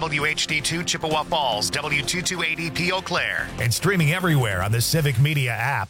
WHD2 Chippewa Falls, W228EP Eau Claire, and streaming everywhere on the Civic Media app.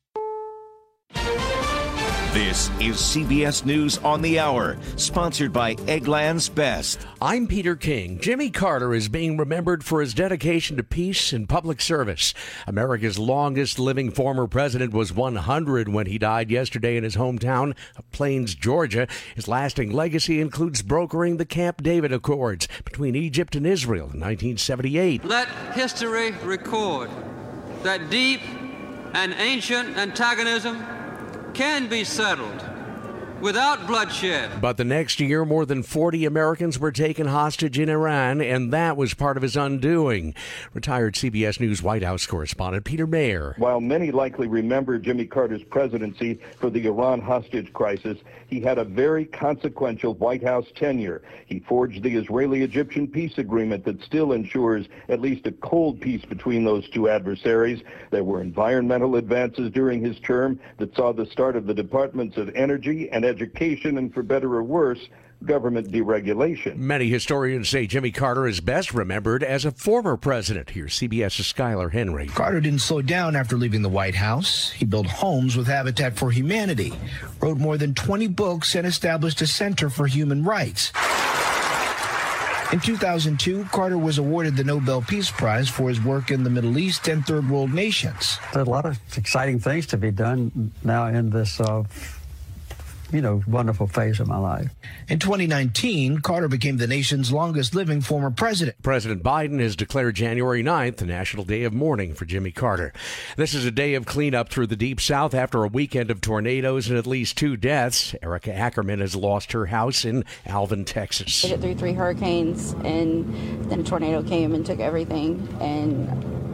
This is CBS News on the Hour, sponsored by Eggland's Best. I'm Peter King. Jimmy Carter is being remembered for his dedication to peace and public service. America's longest living former president was 100 when he died yesterday in his hometown of Plains, Georgia. His lasting legacy includes brokering the Camp David Accords between Egypt and Israel in 1978. Let history record that deep and ancient antagonism can be settled without bloodshed. But the next year, more than 40 Americans were taken hostage in Iran, and that was part of his undoing. Retired CBS News White House correspondent Peter Mayer. While many likely remember Jimmy Carter's presidency for the Iran hostage crisis, he had a very consequential White House tenure. He forged the Israeli-Egyptian peace agreement that still ensures at least a cold peace between those two adversaries. There were environmental advances during his term that saw the start of the Departments of Energy and Education, and for better or worse, government deregulation. Many historians say Jimmy Carter is best remembered as a former president. Here's CBS's Skylar Henry. Carter didn't slow down after leaving the White House. He built homes with Habitat for Humanity, wrote more than 20 books, and established a Center for Human Rights. In 2002, Carter was awarded the Nobel Peace Prize for his work in the Middle East and Third World nations. There's a lot of exciting things to be done now in this wonderful phase of my life. In 2019, Carter became the nation's longest-living former president. President Biden has declared January 9th the National Day of Mourning for Jimmy Carter. This is a day of cleanup through the Deep South after a weekend of tornadoes and at least 2 deaths. Erica Ackerman has lost her house in Alvin, Texas. We hit through 3 hurricanes, and then a tornado came and took everything, and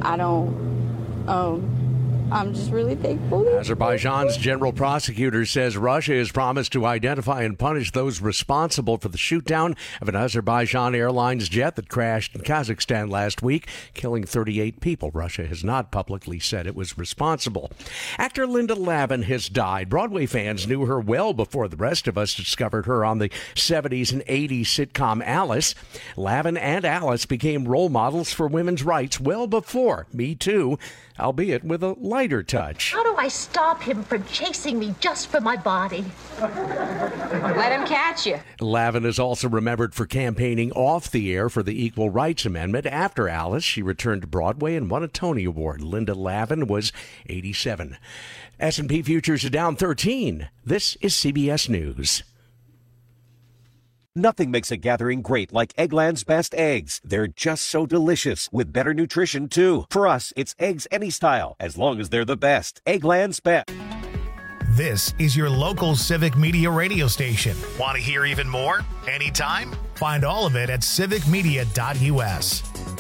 I'm just really thankful. Azerbaijan's general prosecutor says Russia has promised to identify and punish those responsible for the shoot-down of an Azerbaijan Airlines jet that crashed in Kazakhstan last week, killing 38 people. Russia has not publicly said it was responsible. Actor Linda Lavin has died. Broadway fans knew her well before the rest of us discovered her on the 70s and 80s sitcom Alice. Lavin and Alice became role models for women's rights well before Me Too, albeit with a lighter touch. How do I stop him from chasing me just for my body? Let him catch you. Lavin is also remembered for campaigning off the air for the Equal Rights Amendment. After Alice, she returned to Broadway and won a Tony Award. Linda Lavin was 87. S&P futures are down 13. This is CBS News. Nothing makes a gathering great like Eggland's Best eggs. They're just so delicious, with better nutrition, too. For us, it's eggs any style, as long as they're the best. Eggland's Best. This is your local Civic Media radio station. Want to hear even more? Anytime? Find all of it at civicmedia.us.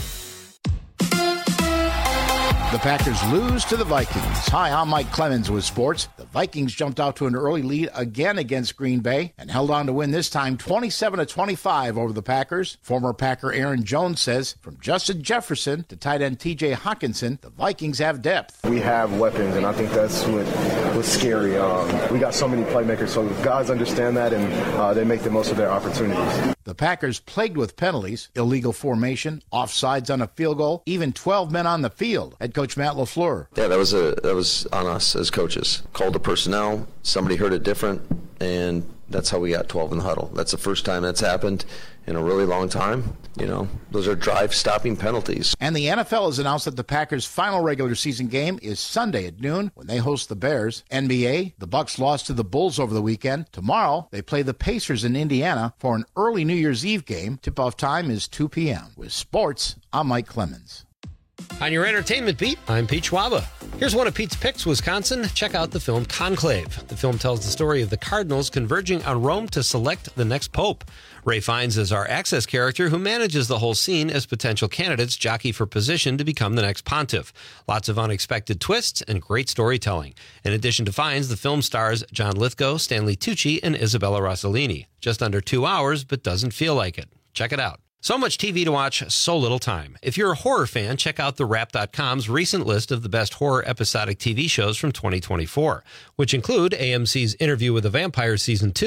The Packers lose to the Vikings. Hi, I'm Mike Clemens with sports. The Vikings jumped out to an early lead again against Green Bay and held on to win this time 27-25 over the Packers. Former Packer Aaron Jones says, from Justin Jefferson to tight end T.J. Hawkinson, the Vikings have depth. We have weapons, and I think that's what was scary. We got so many playmakers, so guys understand that, and they make the most of their opportunities. The Packers plagued with penalties, illegal formation, offsides on a field goal, even 12 men on the field. Head coach Matt LaFleur. Yeah, that was on us as coaches. Called the personnel, somebody heard it different, and that's how we got 12 in the huddle. That's the first time that's happened in a really long time. You know, those are drive-stopping penalties. And the NFL has announced that the Packers' final regular season game is Sunday at noon when they host the Bears. NBA, the Bucks lost to the Bulls over the weekend. Tomorrow, they play the Pacers in Indiana for an early New Year's Eve game. Tip-off time is 2 p.m. With sports, I'm Mike Clemens. On your entertainment beat, I'm Pete Schwaba. Here's one of Pete's picks, Wisconsin. Check out the film Conclave. The film tells the story of the cardinals converging on Rome to select the next pope. Ray Fiennes is our Access character who manages the whole scene as potential candidates jockey for position to become the next pontiff. Lots of unexpected twists and great storytelling. In addition to Fiennes, the film stars John Lithgow, Stanley Tucci, and Isabella Rossellini. Just under 2 hours, but doesn't feel like it. Check it out. So much TV to watch, so little time. If you're a horror fan, check out TheWrap.com's recent list of the best horror episodic TV shows from 2024, which include AMC's Interview with a Vampire Season 2,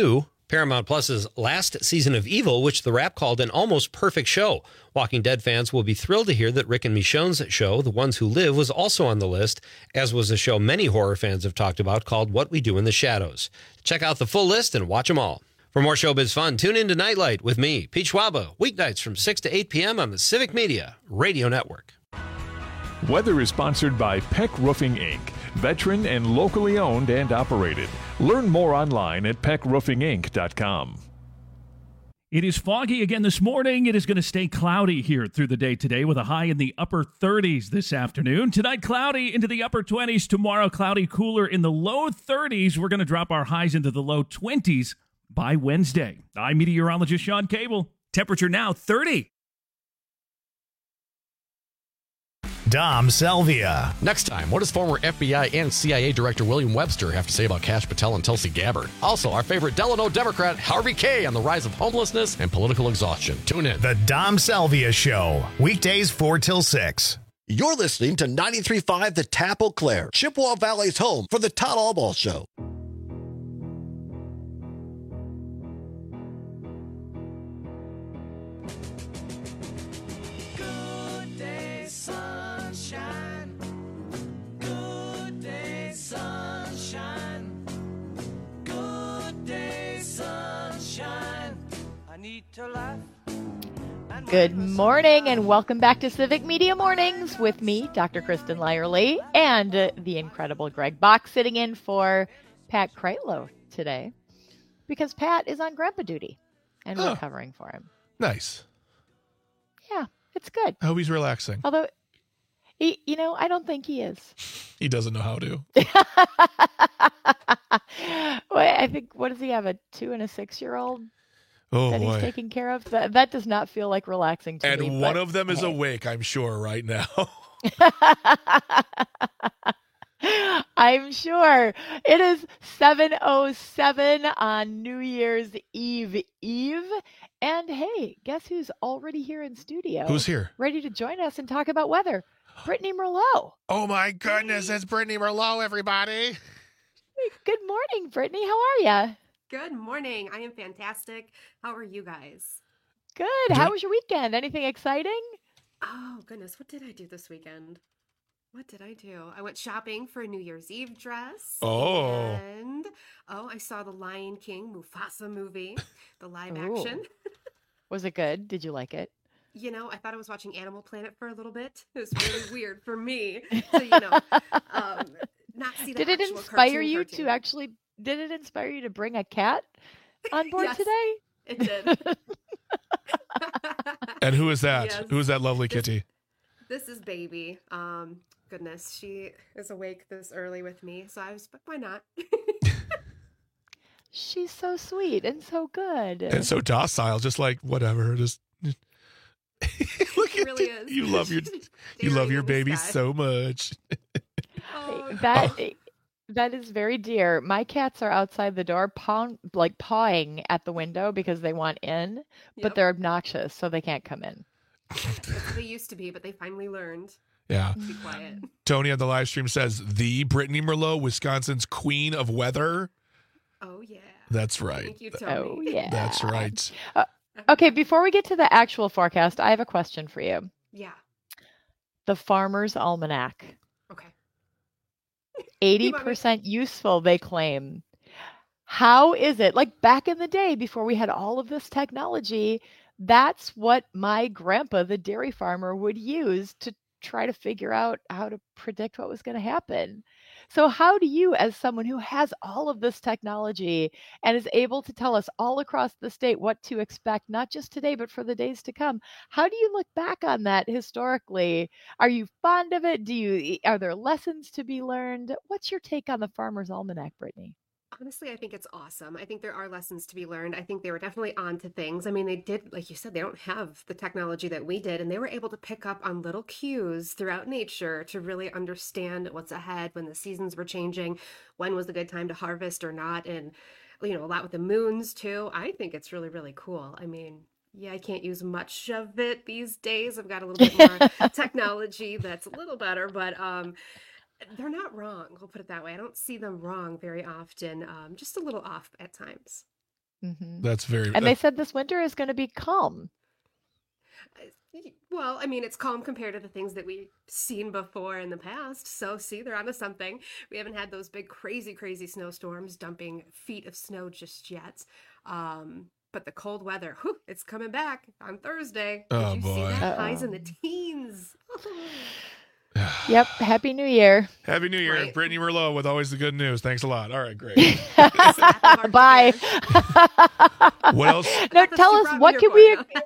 Paramount Plus's last season of Evil, which The Wrap called an almost perfect show. Walking Dead fans will be thrilled to hear that Rick and Michonne's show, The Ones Who Live, was also on the list, as was a show many horror fans have talked about called What We Do in the Shadows. Check out the full list and watch them all. For more showbiz fun, tune in to Nightlight with me, Pete Schwaba, weeknights from 6 to 8 p.m. on the Civic Media Radio Network. Weather is sponsored by Peck Roofing, Inc., veteran and locally owned and operated. Learn more online at peckroofinginc.com. It is foggy again this morning. It is going to stay cloudy here through the day today with a high in the upper 30s this afternoon. Tonight, cloudy into the upper 20s. Tomorrow, cloudy, cooler in the low 30s. We're going to drop our highs into the low 20s by Wednesday. I'm meteorologist Sean Cable. Temperature now 30. Dom Salvia. Next time, what does former FBI and CIA Director William Webster have to say about Kash Patel and Tulsi Gabbard? Also, our favorite Delano Democrat, Harvey Kaye, on the rise of homelessness and political exhaustion. Tune in. The Dom Salvia Show, weekdays 4 till 6. You're listening to 93.5 The Tap Eau Claire, Chippewa Valley's home for the Todd Albaugh Show. Good morning and welcome back to Civic Media Mornings with me, Dr. Kristen Lyerly, and the incredible Greg Bach sitting in for Pat Kreitlow today because Pat is on grandpa duty and we're covering for him. Nice. Yeah, it's good. I hope he's relaxing. Although, I don't think he is. He doesn't know how to. Well, I think, what does he have, a 2 and a 6-year-old? Oh, that boy. He's taking care of. That does not feel like relaxing to me. And one of them is awake, I'm sure, right now. I'm sure. It is 7:07 on New Year's Eve. And hey, guess who's already here in studio? Who's here? Ready to join us and talk about weather. Brittany Merlot. Oh, my goodness. It's Brittany Merlot, everybody. Good morning, Brittany. How are you? Good morning. I am fantastic. How are you guys? Good. How was your weekend? Anything exciting? Oh, goodness. What did I do this weekend? I went shopping for a New Year's Eve dress. Oh. And, I saw the Lion King Mufasa movie, the live action. Was it good? Did you like it? I thought I was watching Animal Planet for a little bit. It was really weird for me. So, not see the Did it inspire you to actually... Did it inspire you to bring a cat on board today? It did. And who is that? Yes. Who is that lovely kitty? This is Baby. Goodness, she is awake this early with me, so I was, but why not? She's so sweet and so good. And so docile, just like whatever. Just look She really is. You love your baby so much. That is very dear. My cats are outside the door, pawing at the window because they want in, but they're obnoxious, so they can't come in. That's what they used to be, but they finally learned. Yeah. To be quiet. Tony on the live stream says, the Brittany Merlot, Wisconsin's queen of weather. Oh, yeah. That's right. Thank you, Tony. Oh, yeah. That's right. Okay, before we get to the actual forecast, I have a question for you. Yeah. The Farmer's Almanac. Okay. 80% useful, they claim. How is it? Like back in the day, before we had all of this technology, that's what my grandpa, the dairy farmer, would use to try to figure out how to predict what was going to happen. So how do you, as someone who has all of this technology and is able to tell us all across the state what to expect, not just today, but for the days to come, how do you look back on that historically? Are you fond of it? Are there lessons to be learned? What's your take on the Farmer's Almanac, Brittany? Honestly, I think it's awesome. I think there are lessons to be learned. I think they were definitely on to things. I mean, they did, like you said, they don't have the technology that we did, and they were able to pick up on little cues throughout nature to really understand what's ahead when the seasons were changing, when was a good time to harvest or not, and, a lot with the moons too. I think it's really, really cool. I mean, yeah, I can't use much of it these days. I've got a little bit more technology that's a little better, but they're not wrong. We'll put it that way. I don't see them wrong very often. Just a little off at times. Mm-hmm. That's very. And they said this winter is going to be calm. Well, I mean, it's calm compared to the things that we've seen before in the past. So, see, they're onto something. We haven't had those big, crazy, crazy snowstorms dumping feet of snow just yet. But the cold weather, it's coming back on Thursday. Did you see that? Highs in the teens. Yep. Happy New Year. Happy New Year. Right. Brittany Merlot with always the good news. Thanks a lot. All right, great. Bye. What else? No, tell us, what can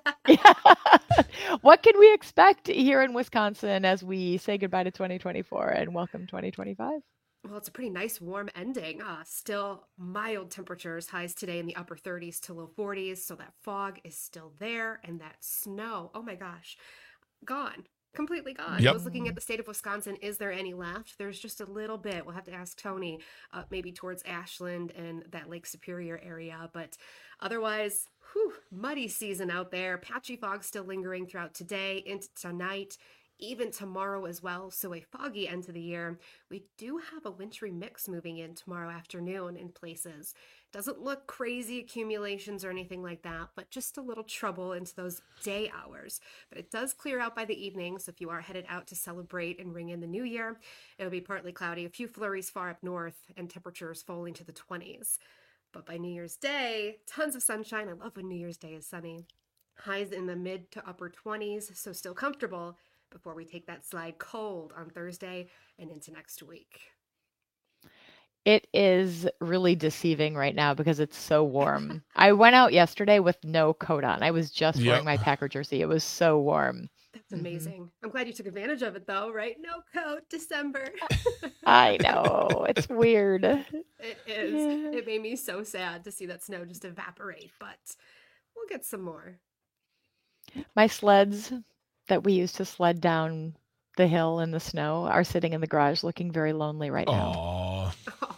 we expect here in Wisconsin as we say goodbye to 2024 and welcome 2025? Well, it's a pretty nice warm ending. Still mild temperatures, highs today in the upper 30s to low 40s. So that fog is still there, and that snow, oh my gosh, gone. Completely gone. Yep. I was looking at the state of Wisconsin. Is there any left? There's just a little bit. We'll have to ask Tony, maybe towards Ashland and that Lake Superior area. But otherwise, muddy season out there. Patchy fog still lingering throughout today into tonight, even tomorrow as well. So a foggy end to the year. We do have a wintry mix moving in tomorrow afternoon in places. Doesn't look crazy accumulations or anything like that, but just a little trouble into those day hours. But it does clear out by the evening, so if you are headed out to celebrate and ring in the new year, it'll be partly cloudy, a few flurries far up north, and temperatures falling to the 20s. But by New Year's Day, tons of sunshine. I love when New Year's Day is sunny. Highs in the mid to upper 20s, so still comfortable before we take that slide cold on Thursday and into next week. It is really deceiving right now because it's so warm. I went out yesterday with no coat on. I was just wearing my Packer jersey. It was so warm. That's amazing. I'm glad you took advantage of it, though, right? No coat, December. I know. It's weird. It is. Yeah. It made me so sad to see that snow just evaporate, but we'll get some more. My sleds that we used to sled down the hill in the snow are sitting in the garage looking very lonely right now.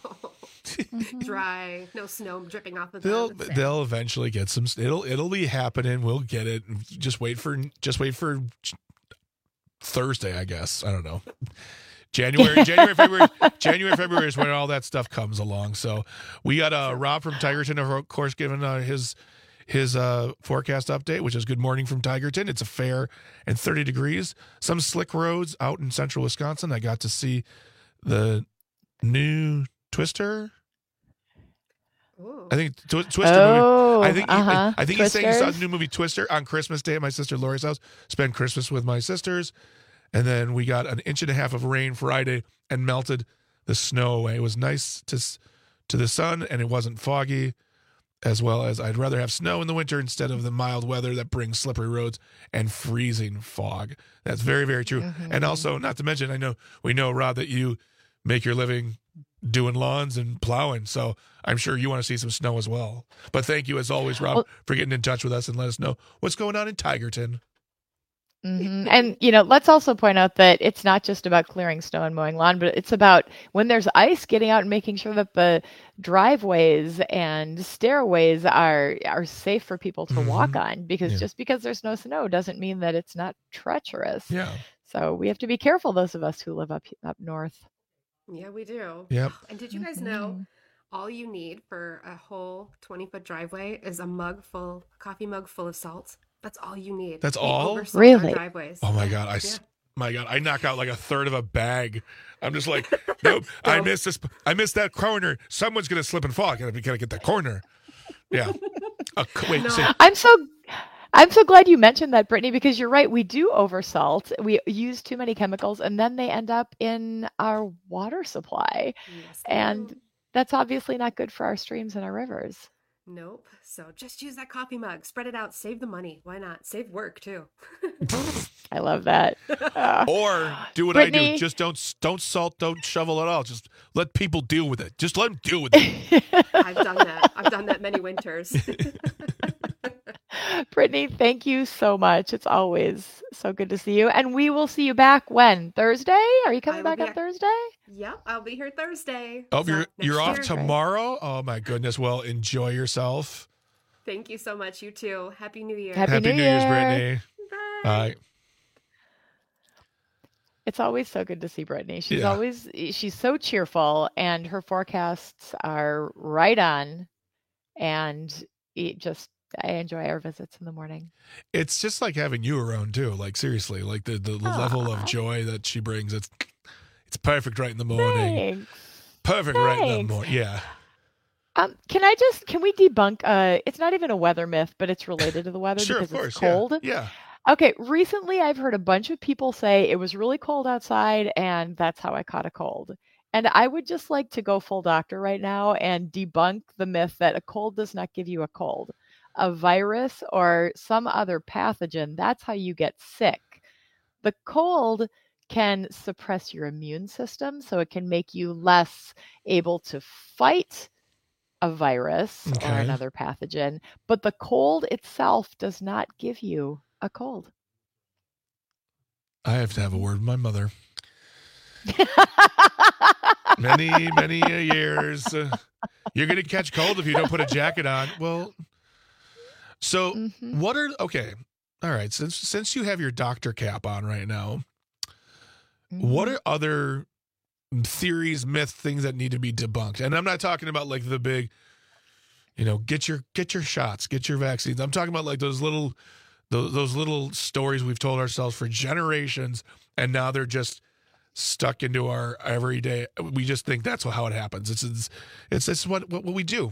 Dry, no snow dripping off of them. They'll eventually get some. It'll be happening. We'll get it. Just wait for Thursday, I guess. I don't know. January, February is when all that stuff comes along. So we got Rob from Tigerton, of course, giving his forecast update, which is good morning from Tigerton. It's a fair and 30 degrees. Some slick roads out in central Wisconsin. I got to see the new Twister. Ooh. I think Twister movie. I think he's saying he saw the new movie Twister on Christmas Day at my sister Lori's house. Spent Christmas with my sisters, and then we got an inch and a half of rain Friday and melted the snow away. It was nice to the sun, and it wasn't foggy. As well as I'd rather have snow in the winter instead of the mild weather that brings slippery roads and freezing fog. That's very, very true. Mm-hmm. And also, not to mention, we know, Rob, that you make your living doing lawns and plowing. So I'm sure you want to see some snow as well. But thank you, as always, Rob, for getting in touch with us and let us know what's going on in Tigerton. Mm-hmm. And, let's also point out that it's not just about clearing snow and mowing lawn, but it's about when there's ice, getting out and making sure that the driveways and stairways are safe for people to walk on, because just because there's no snow doesn't mean that it's not treacherous. Yeah. So we have to be careful, those of us who live up north. Yeah, we do. Yep. And did you guys know all you need for a whole 20-foot driveway is a coffee mug full of salt? That's all you need. That's all? Really? Driveways. Oh my God. I knock out like a third of a bag. I'm just like, nope, I missed that corner. Someone's going to slip and fall. I got to get that corner. Yeah. Wait, no. I'm so glad you mentioned that, Brittany, because you're right. We do oversalt. We use too many chemicals, and then they end up in our water supply. Yes, and that's obviously not good for our streams and our rivers. Nope. So just use that coffee mug. Spread it out. Save the money. Why not? Save work, too. I love that. Or do what Brittany, I do. Just don't salt, don't shovel at all. Just let people deal with it. Just let them deal with it. I've done that. I've done that many winters. Brittany, thank you so much. It's always so good to see you. And we will see you back when? Thursday? Are you coming back on Thursday? Yep, I'll be here Thursday. Oh, you're off tomorrow? Oh, my goodness. Well, enjoy yourself. Thank you so much. You too. Happy New Year. Happy New Year's, Brittany. Bye. It's always so good to see Brittany. She's so cheerful, and her forecasts are right on. And I enjoy our visits in the morning. It's just like having you around too. Like seriously, like the level of joy that she brings. It's perfect right in the morning. Thanks. Perfect right in the morning. Yeah. Can we debunk, it's not even a weather myth, but it's related to the weather Sure, because of course, it's cold. Yeah. Okay, recently I've heard a bunch of people say it was really cold outside and that's how I caught a cold. And I would just like to go full doctor right now and debunk the myth that a cold does not give you a cold. A virus or some other pathogen, that's how you get sick. The cold can suppress your immune system, so it can make you less able to fight a virus or another pathogen, but the cold itself does not give you a cold. I have to have a word with my mother. many years. You're going to catch cold if you don't put a jacket on. Well, so what are, okay. All right. Since you have your doctor cap on right now, what are other theories, myths, things that need to be debunked? And I'm not talking about like the big, get your shots, get your vaccines. I'm talking about like those little stories we've told ourselves for generations, and now they're just stuck into our everyday. We just think that's how it happens. It's what we do.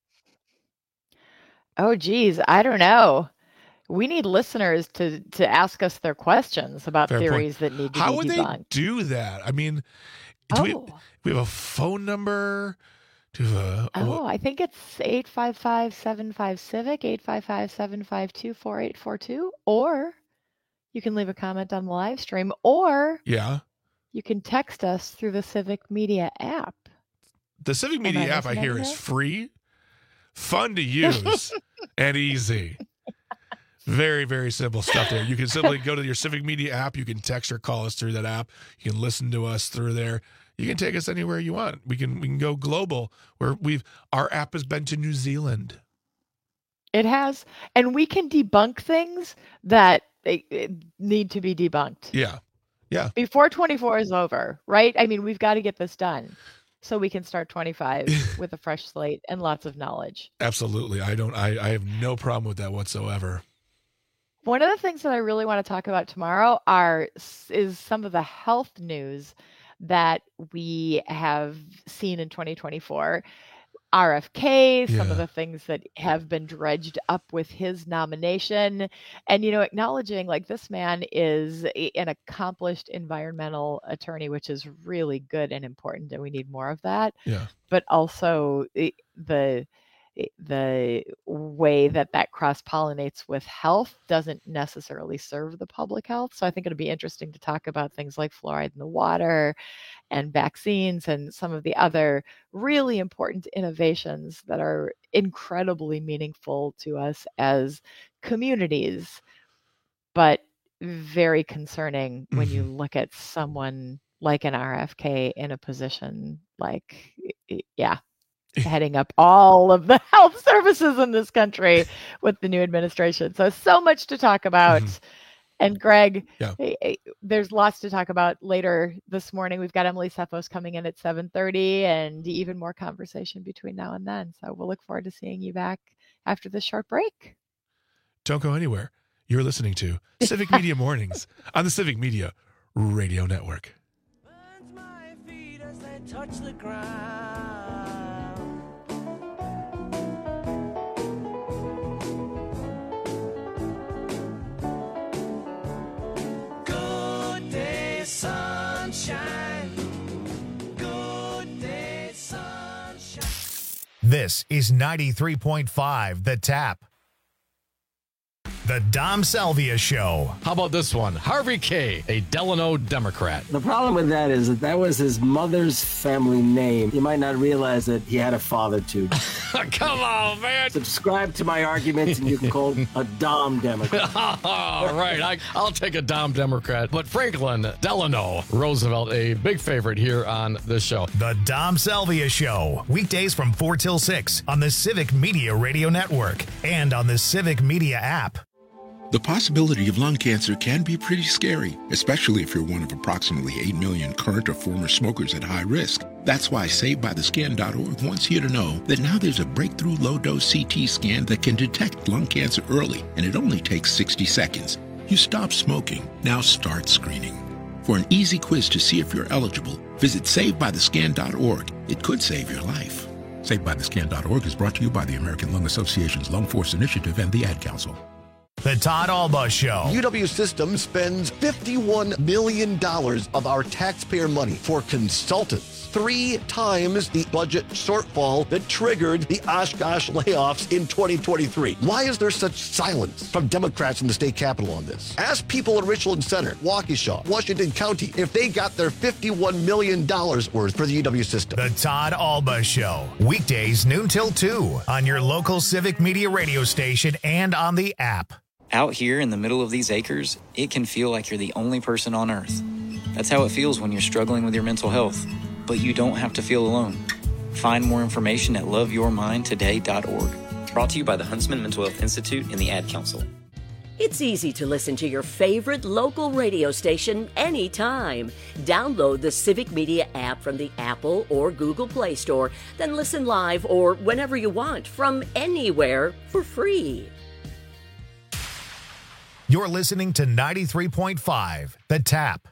Oh, geez, I don't know. We need listeners to ask us their questions about Fair theories point. that need to How be would debunked. they do that? I mean, we have a phone number? I think it's 855-75-CIVIC, 855-752-4842, or you can leave a comment on the live stream, or you can text us through the Civic Media app. The Civic Media app, I hear, is free, fun to use, and easy. Very, very simple stuff there. You can simply go to your Civic Media app. You can text or call us through that app. You can listen to us through there. You can take us anywhere you want. We can go global. Our app has been to New Zealand. It has, and we can debunk things that need to be debunked. Yeah. Before 24 is over, right? I mean, we've got to get this done so we can start 25 with a fresh slate and lots of knowledge. Absolutely. I have no problem with that whatsoever. One of the things that I really want to talk about tomorrow is some of the health news that we have seen in 2024. RFK, some of the things that have been dredged up with his nomination, and acknowledging like this man is an accomplished environmental attorney, which is really good and important, and we need more of that. But also the way that cross-pollinates with health doesn't necessarily serve the public health. So I think it'll be interesting to talk about things like fluoride in the water and vaccines and some of the other really important innovations that are incredibly meaningful to us as communities, but very concerning when you look at someone like an RFK in a position like, heading up all of the health services in this country with the new administration. So much to talk about. And Greg, there's lots to talk about later this morning. We've got Emily Cephos coming in at 7:30 and even more conversation between now and then. So we'll look forward to seeing you back after this short break. Don't go anywhere. You're listening to Civic Media Mornings on the Civic Media Radio Network. Burns my feet as they touch the ground. Sunshine. Good day, sunshine. This is 93.5 The Tap. The Dom Salvia Show. How about this one? Harvey K., a Delano Democrat. The problem with that is that was his mother's family name. You might not realize that he had a father, too. Come on, man. Subscribe to my arguments and you can call him a Dom Democrat. All right, I'll take a Dom Democrat. But Franklin Delano Roosevelt, a big favorite here on this show. The Dom Salvia Show. Weekdays from 4 till 6 on the Civic Media Radio Network and on the Civic Media app. The possibility of lung cancer can be pretty scary, especially if you're one of approximately 8 million current or former smokers at high risk. That's why SaveByTheScan.org wants you to know that now there's a breakthrough low-dose CT scan that can detect lung cancer early, and it only takes 60 seconds. You stop smoking, now start screening. For an easy quiz to see if you're eligible, visit SaveByTheScan.org. It could save your life. SaveByTheScan.org is brought to you by the American Lung Association's Lung Force Initiative and the Ad Council. The Todd Alba Show. UW Systems spends $51 million of our taxpayer money for consultants. 3 times the budget shortfall that triggered the Oshkosh layoffs in 2023. Why is there such silence from Democrats in the state capitol on this? Ask people in Richland Center, Waukesha, Washington County, if they got their $51 million worth for the UW system. The Todd Alba Show. Weekdays noon till 2 on your local Civic Media radio station and on the app. Out here in the middle of these acres, it can feel like you're the only person on earth. That's how it feels when you're struggling with your mental health. But you don't have to feel alone. Find more information at loveyourmindtoday.org. Brought to you by the Huntsman Mental Health Institute and the Ad Council. It's easy to listen to your favorite local radio station anytime. Download the Civic Media app from the Apple or Google Play Store, then listen live or whenever you want from anywhere for free. You're listening to 93.5, The Tap.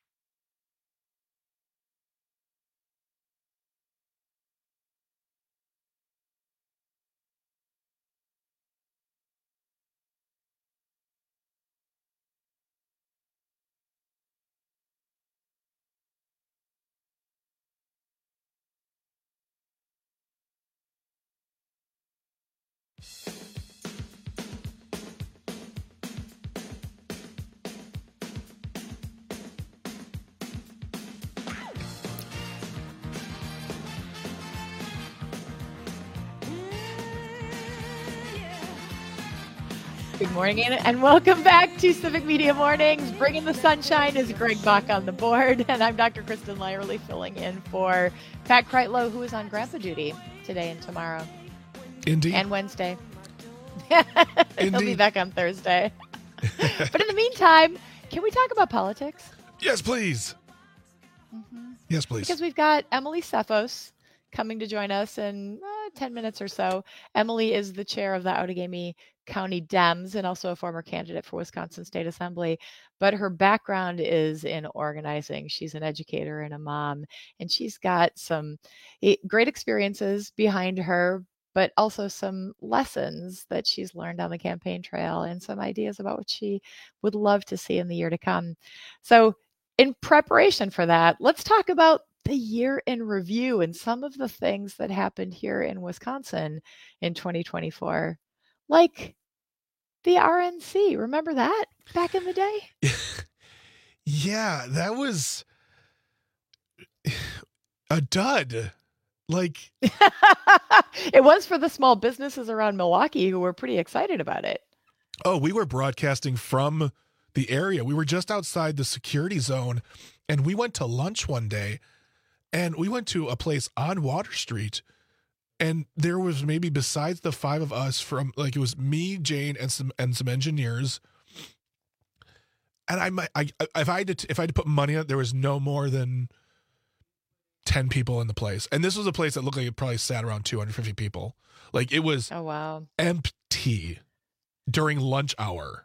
Good morning and welcome back to Civic Media Mornings. Bringing the sunshine is Greg Bach on the board, and I'm Dr. Kristen Lyerly filling in for Pat Kreitlow, who is on grandpa duty today and tomorrow. Indeed. And Wednesday. He'll be back on Thursday. But in the meantime, can we talk about politics? Yes, please. Mm-hmm. Yes, please. Because we've got Emily Cephos coming to join us in 10 minutes or so. Emily is the chair of the Outagamie County Dems and also a former candidate for Wisconsin State Assembly. But her background is in organizing. She's an educator and a mom, and she's got some great experiences behind her, but also some lessons that she's learned on the campaign trail and some ideas about what she would love to see in the year to come. So in preparation for that, let's talk about the year in review and some of the things that happened here in Wisconsin in 2024, like the RNC. Remember that back in the day? Yeah, that was a dud. Like it was for the small businesses around Milwaukee who were pretty excited about it. Oh, we were broadcasting from the area. We were just outside the security zone, and we went to lunch one day, and we went to a place on Water Street, and there was maybe, besides the 5 of us, from like it was me, Jane, and some engineers. And if I had to put money on it, there was no more than 10 people in the place. And this was a place that looked like it probably sat around 250 people. Like it was empty during lunch hour.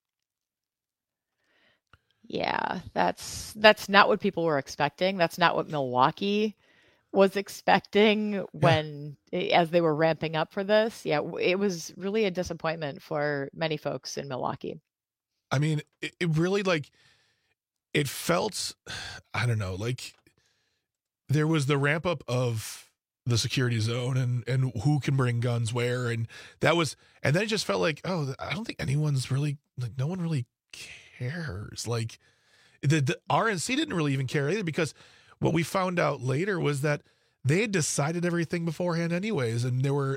Yeah, that's not what people were expecting. That's not what Milwaukee was expecting as they were ramping up for this. Yeah, it was really a disappointment for many folks in Milwaukee. I mean, it really it felt, I don't know, like there was the ramp up of the security zone and who can bring guns where. And then it just felt like, oh, I don't think anyone's really, no one really cares. Like the RNC didn't really even care either, because what we found out later was that they had decided everything beforehand anyways. And there were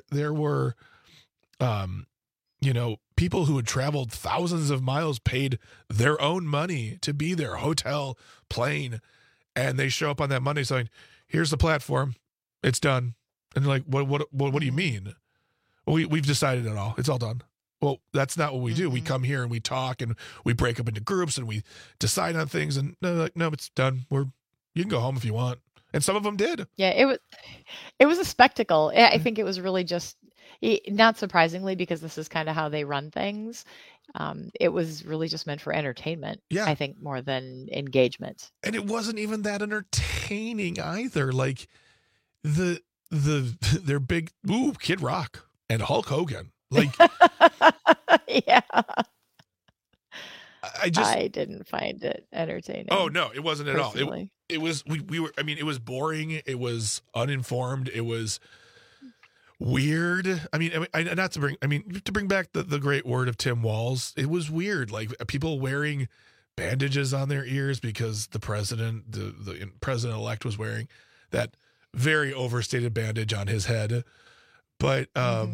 people who had traveled thousands of miles, paid their own money to be there, hotel, plane. And they show up on that Monday saying, here's the platform. It's done. And they're like, what do you mean? Well, we've decided it all. It's all done. Well, that's not what we do. We come here and we talk and we break up into groups and we decide on things. And no, it's done. You can go home if you want. And some of them did. Yeah, it was a spectacle. I think it was really just, not surprisingly, because this is kind of how they run things. It was really just meant for entertainment. Yeah. I think more than engagement. And it wasn't even that entertaining either. Like their big Kid Rock and Hulk Hogan. Like, yeah. I didn't find it entertaining. Oh no, it wasn't at all. It was we were. I mean, it was boring. It was uninformed. It was weird. I mean, to bring back the great word of Tim Walz. It was weird. Like people wearing bandages on their ears because the president, the president-elect, was wearing that very overstated bandage on his head. But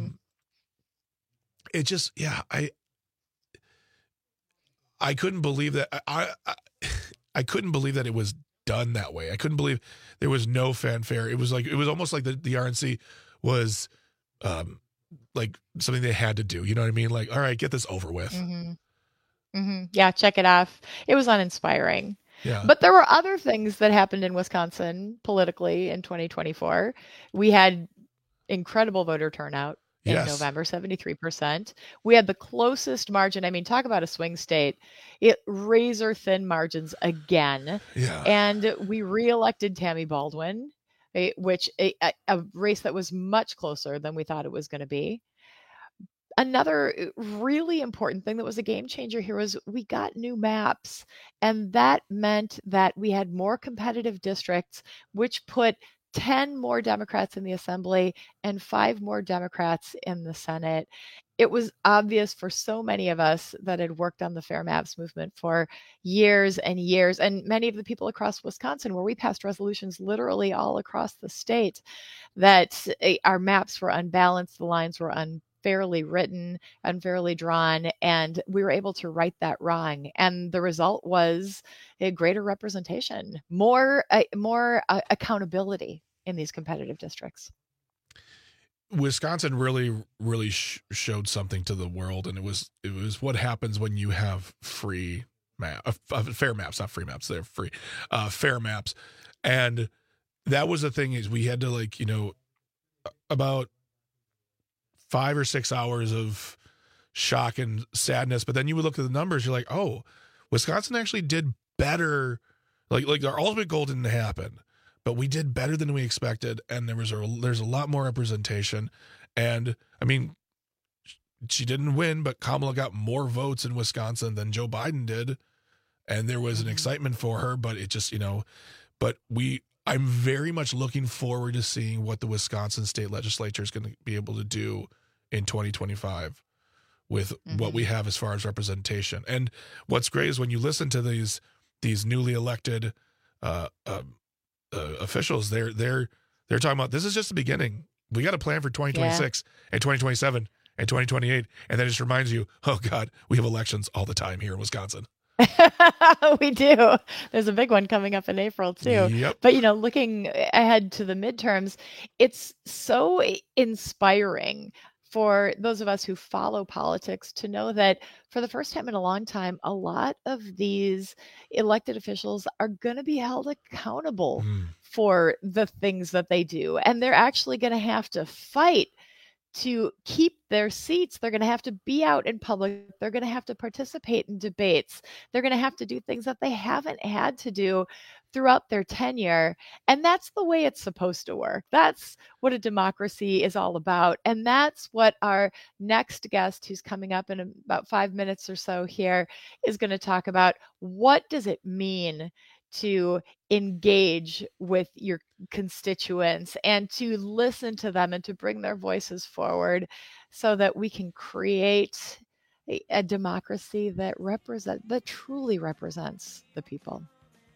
it just, I couldn't believe that. I couldn't believe that it was done that way. I couldn't believe there was no fanfare. It was almost like the RNC was like something they had to do. You know what I mean? Like, all right, get this over with. Yeah, check it off. It was uninspiring. Yeah. But there were other things that happened in Wisconsin politically in 2024. We had incredible voter turnout. In November, 73%. We had the closest margin. I mean, talk about a swing state. It razor thin margins again. Yeah. And we reelected Tammy Baldwin, which a race that was much closer than we thought it was going to be. Another really important thing that was a game changer here was we got new maps. And that meant that we had more competitive districts, which put 10 more Democrats in the Assembly and 5 more Democrats in the Senate. It was obvious for so many of us that had worked on the Fair Maps movement for years and years, and many of the people across Wisconsin, where we passed resolutions literally all across the state, that our maps were unbalanced, the lines were unfairly written, unfairly drawn, and we were able to right that wrong. And the result was a greater representation, more accountability in these competitive districts. Wisconsin really showed something to the world, and it was what happens when you have fair maps, not free maps. They're free, fair maps, and that was the thing is we had to about 5 or 6 hours of shock and sadness, but then you would look at the numbers, you're like, oh, Wisconsin actually did better. Like our ultimate goal didn't happen, but we did better than we expected, and there's a lot more representation. And I mean, she didn't win, but Kamala got more votes in Wisconsin than Joe Biden did, and there was an excitement for her. But it just, I'm very much looking forward to seeing what the Wisconsin state legislature is going to be able to do in 2025 with what we have as far as representation. And what's great is when you listen to these newly elected officials, they're talking about this is just the beginning. We got a plan for 2026 and 2027 and 2028, and that just reminds you, oh God, we have elections all the time here in Wisconsin. We do. There's a big one coming up in April too. Yep. But looking ahead to the midterms, it's so inspiring for those of us who follow politics to know that for the first time in a long time, a lot of these elected officials are going to be held accountable for the things that they do. And they're actually going to have to fight to keep their seats. They're going to have to be out in public. They're going to have to participate in debates. They're going to have to do things that they haven't had to do throughout their tenure. And that's the way it's supposed to work. That's what a democracy is all about. And that's what our next guest, who's coming up in about 5 minutes or so here, is going to talk about. What does it mean to engage with your constituents and to listen to them and to bring their voices forward so that we can create a democracy that truly represents the people?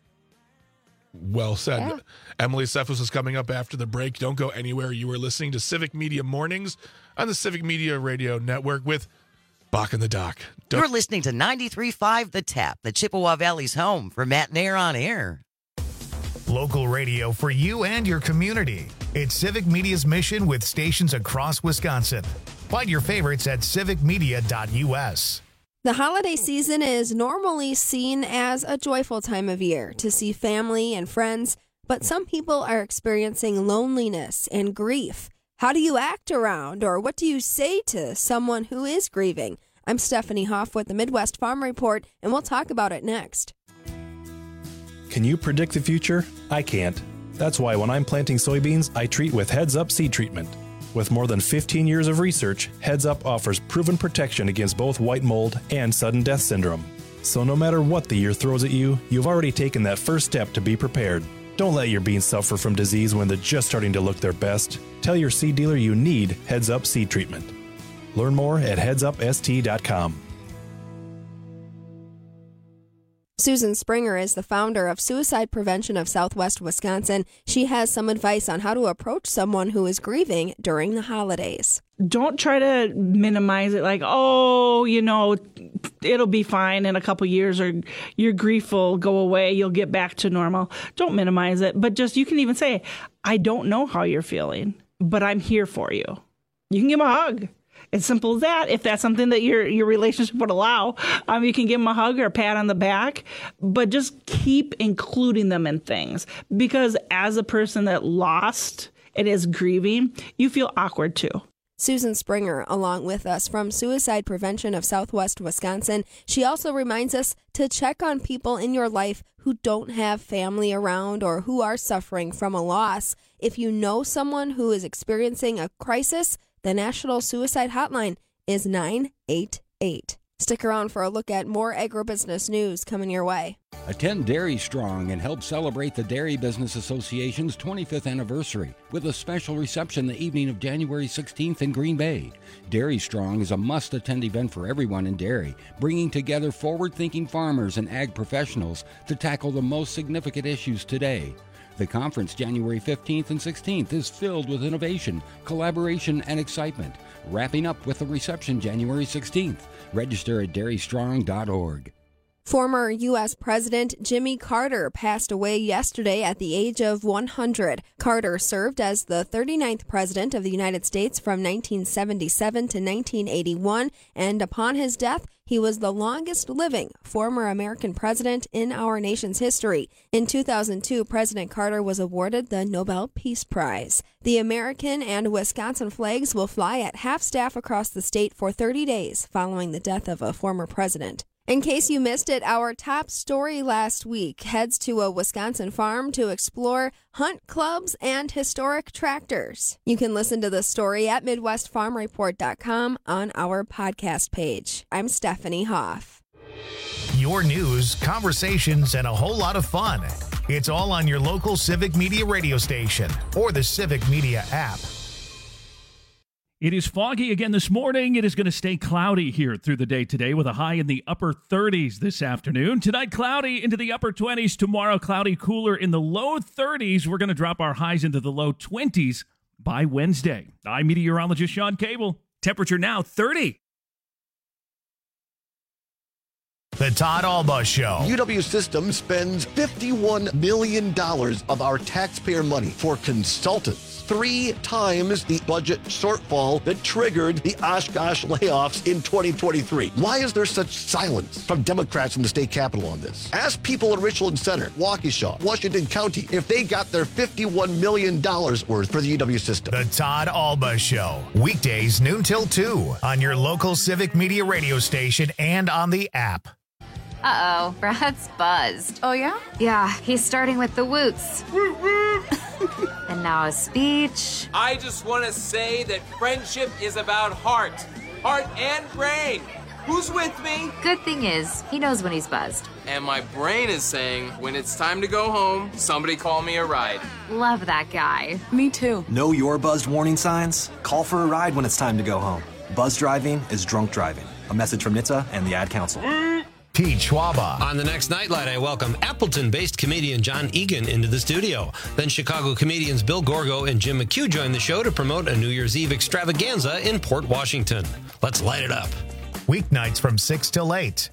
Well said. Yeah. Emily Cephas is coming up after the break. Don't go anywhere. You are listening to Civic Media Mornings on the Civic Media Radio Network with Bach and the Doc. You're listening to 93.5 The Tap, the Chippewa Valley's home for Matt and Air on Air. Local radio for you and your community. It's Civic Media's mission with stations across Wisconsin. Find your favorites at civicmedia.us. The holiday season is normally seen as a joyful time of year to see family and friends, but some people are experiencing loneliness and grief. How do you act around, or what do you say to someone who is grieving? I'm Stephanie Hoff with the Midwest Farm Report, and we'll talk about it next. Can you predict the future? I can't. That's why when I'm planting soybeans, I treat with Heads Up seed treatment. With more than 15 years of research, Heads Up offers proven protection against both white mold and sudden death syndrome. So no matter what the year throws at you, you've already taken that first step to be prepared. Don't let your beans suffer from disease when they're just starting to look their best. Tell your seed dealer you need Heads Up seed treatment. Learn more at headsupst.com. Susan Springer is the founder of Suicide Prevention of Southwest Wisconsin. She has some advice on how to approach someone who is grieving during the holidays. Don't try to minimize it like, oh, you know, it'll be fine in a couple years, or your grief will go away, you'll get back to normal. Don't minimize it, but just, you can even say, I don't know how you're feeling, but I'm here for you. You can give them a hug. As simple as that. If that's something that your relationship would allow, you can give them a hug or a pat on the back, but just keep including them in things, because as a person that lost and is grieving, you feel awkward too. Susan Springer, along with us from Suicide Prevention of Southwest Wisconsin. She also reminds us to check on people in your life who don't have family around or who are suffering from a loss. If you know someone who is experiencing a crisis, the National Suicide Hotline is 988. Stick around for a look at more agribusiness news coming your way. Attend Dairy Strong and help celebrate the Dairy Business Association's 25th anniversary with a special reception the evening of January 16th in Green Bay. Dairy Strong is a must-attend event for everyone in dairy, bringing together forward-thinking farmers and ag professionals to tackle the most significant issues today. The conference, January 15th and 16th, is filled with innovation, collaboration, and excitement, wrapping up with a reception January 16th. Register at dairystrong.org. Former U.S. President Jimmy Carter passed away yesterday at the age of 100. Carter served as the 39th President of the United States from 1977 to 1981, and upon his death, he was the longest living former American president in our nation's history. In 2002, President Carter was awarded the Nobel Peace Prize. The American and Wisconsin flags will fly at half-staff across the state for 30 days following the death of a former president. In case you missed it, our top story last week heads to a Wisconsin farm to explore hunt clubs and historic tractors. You can listen to the story at MidwestFarmReport.com on our podcast page. I'm Stephanie Hoff. Your news, conversations, and a whole lot of fun. It's all on your local Civic Media radio station or the Civic Media app. It is foggy again this morning. It is going to stay cloudy here through the day today with a high in the upper 30s this afternoon. Tonight, cloudy into the upper 20s. Tomorrow, cloudy, cooler in the low 30s. We're going to drop our highs into the low 20s by Wednesday. I'm meteorologist Sean Cable. Temperature now 30. The Todd Alba Show. UW System spends $51 million of our taxpayer money for consultants. 3 times the budget shortfall that triggered the Oshkosh layoffs in 2023. Why is there such silence from Democrats in the state capitol on this? Ask people in Richland Center, Waukesha, Washington County, if they got their $51 million worth for the UW System. The Todd Alba Show. Weekdays noon till 2 on your local Civic Media radio station and on the app. Uh-oh, Brad's buzzed. Oh, yeah? Yeah, he's starting with the woots. And now a speech. I just want to say that friendship is about heart and brain. Who's with me? Good thing is, he knows when he's buzzed. And my brain is saying, when it's time to go home, somebody call me a ride. Love that guy. Me too. Know your buzzed warning signs? Call for a ride when it's time to go home. Buzz driving is drunk driving. A message from NHTSA and the Ad Council. Pete Schwaba. On the next Nightlight, I welcome Appleton-based comedian John Egan into the studio. Then Chicago comedians Bill Gorgo and Jim McHugh join the show to promote a New Year's Eve extravaganza in Port Washington. Let's light it up. Weeknights from 6 till 8.